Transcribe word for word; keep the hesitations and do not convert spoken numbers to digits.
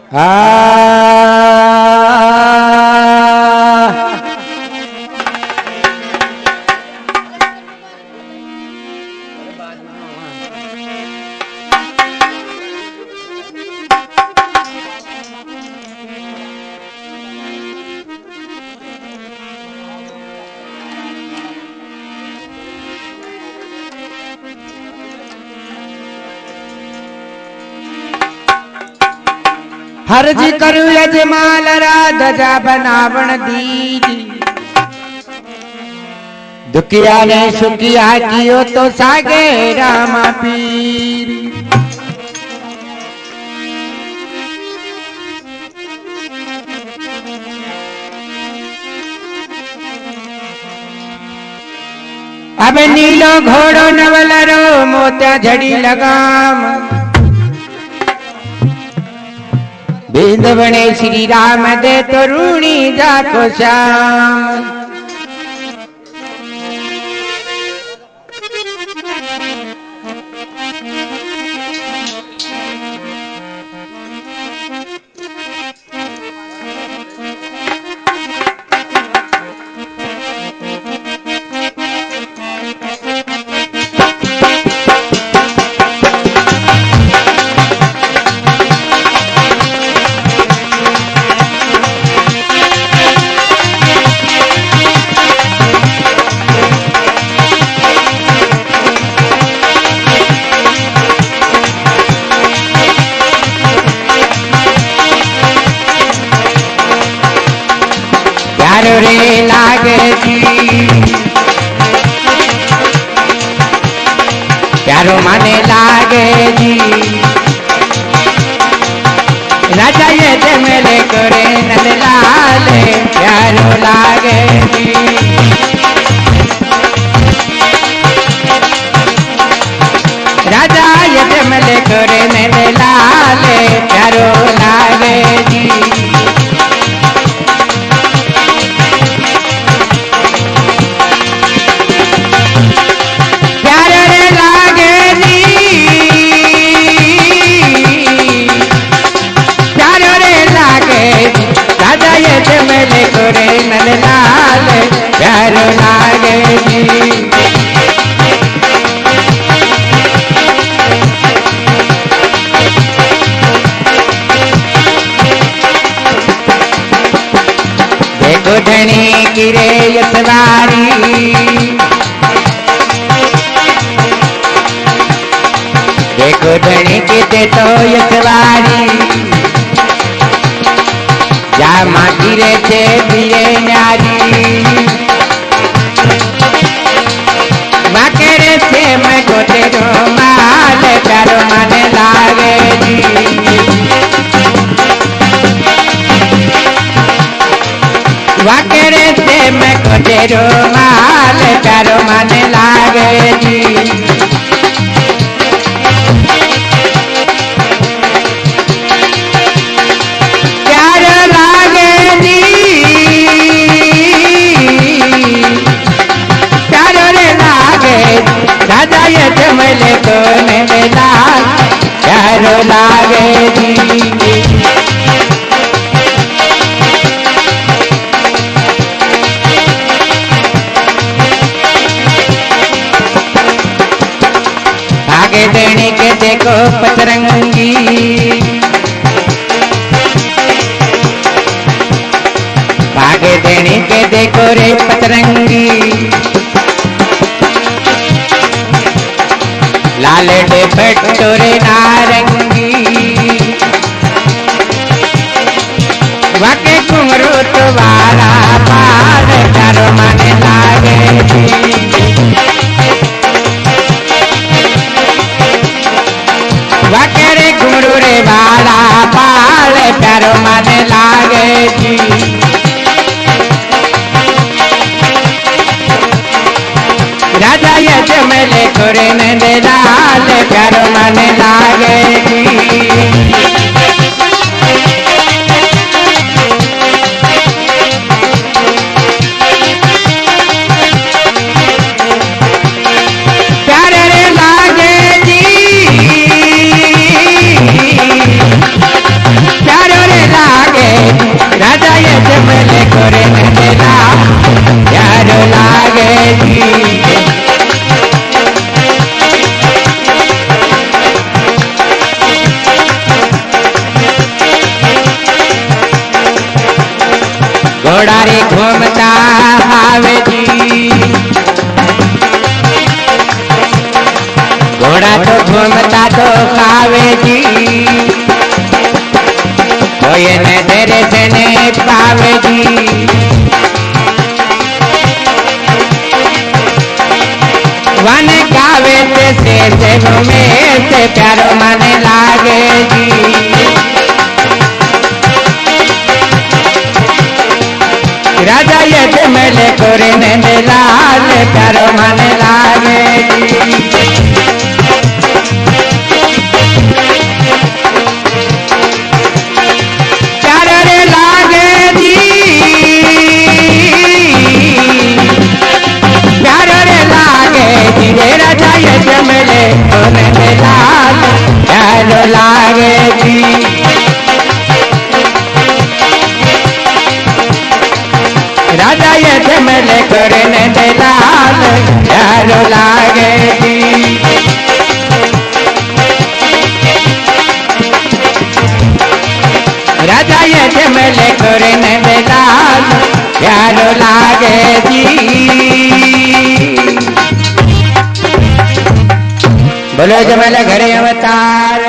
हर्ज करु यजमाल राधा बनावण दीजी दुखिया ने सुखिया कियो तो सागे रामा पीर। अब नीलो घोड़ो नवलरो मोत्या झड़ी लगाम बिंद बने श्री राम दे तरुणी जाको श्याम। रे लागे जी प्यारो माने लागे जी राजा ये जमेले करे नंद लाल प्यारो लागे जी। राजा ये जमेले करे नंद लाल प्यारो लागे जी। प्यारो लागे जी देखो धनी गिरे यशवारी देखो धनी गिरे तो यशवारी जा माटी रे छे धीरे न्यारी बाकेरे से मैं गोटे रो माल प्यारो माने लागे जी। बाकेरे से मैं गोटे रो माल प्यारो माने लागे जी। राजा ये जमले को नंदला प्यारो लागे जी। आगे देने के देखो पतरंगी आगे देने के देखो रे पतरंगी लाल डे पटोरे नारंगी वाके घुंघरू वाला पाल प्यारो माने लागे जी। वाके रे घुंघरू रे वाला पाल प्यारो माने लागे जी। राजा ये जमले करे नंद लाल प्यारो माने लागे लागे जी। घोड़ा रे घूमता आवे जी, घोड़ा तो घूमता तो खावे जी, कोई ने तेरे से नहीं पावे जी। वन गावे ते से से घूमे से प्यारो मन लागे जी। राजा ये मेले कोरे ने लाल प्यारो मन लागे जी। प्यारो रे लागे जी, प्यारो रे लागे जी रे राजा ये मेले कोरे ने लाल प्यारो लागे जी। राजा ये मेले करने दे लाल प्यारो लागे जी। राजा ये मेले करने दे लाल प्यारो लागे जी। बोलो जमल घरे अवतार